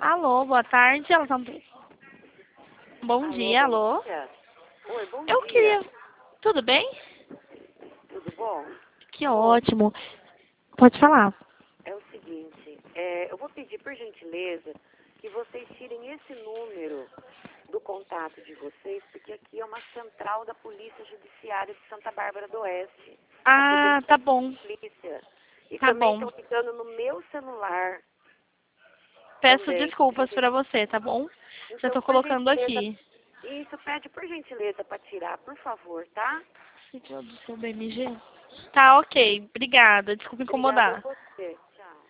Alô, boa tarde. Ela tá... Bom Alô, dia, bom alô. dia. Oi, bom Eu dia. queria... Tudo bem? Tudo bom? Que Ô, ótimo. Pode falar. é o seguinte, eu vou pedir, por gentileza, que vocês tirem esse número do contato de vocês, porque aqui é uma central da Polícia Judiciária de Santa Bárbara do Oeste. Ah, tá bom. Polícia. E Tá também bom. estão ligando no meu celular Peço também. desculpas pra você, tá bom? Já Então, tô por colocando gentileza, aqui. isso pede por gentileza para tirar, por favor, tá? Sigla do seu BMG? Tá, ok. Obrigada. Desculpa Obrigada a incomodar. você.